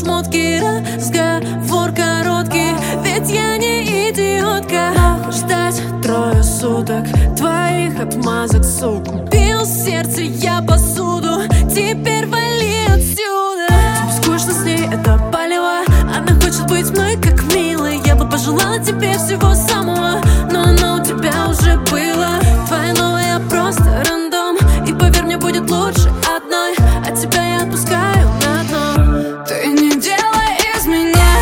шмотки. Разговор короткий, ведь я не идиотка. Ждать 3 суток твоих отмазок, сука. Бил сердце я посуду, теперь вали отсюда. Тебе скучно с ней, это палево. Она хочет быть мной как милой. Я бы пожелала тебе всего самого, но оно у тебя уже было. Твоя новая просто рандом, и поверь мне, будет лучше одной. От тебя я отпускаю на дно. Ты не делай из меня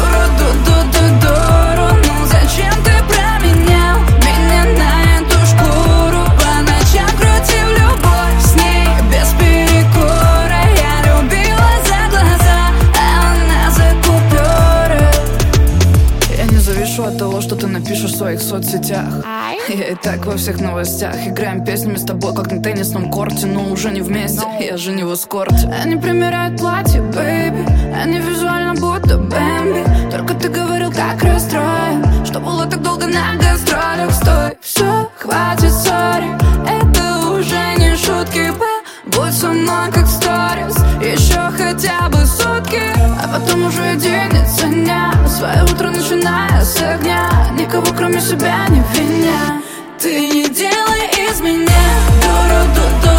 дуру. Ну зачем ты променял меня на эту шкуру? По ночам крутил любовь с ней без перекура. Я любила за глаза, а она за купюры. Я не завишу от того, что ты напишешь в своих соцсетях. Я и так во всех новостях. Играем песнями с тобой, как на теннисном корте, но уже не вместе, я же не в эскорте. Они примеряют платье, бэйби, они визуально будто Бэмби. Только ты говорил, как расстроен, что было так долго на гастролях. Стой, все, хватит, сори, это уже не шутки. Будь со мной, как сторис, еще хотя бы сутки, а потом уже денется дня. Свое утро начиная с огня, никого кроме себя не виня. Ты не делай из меня дуру.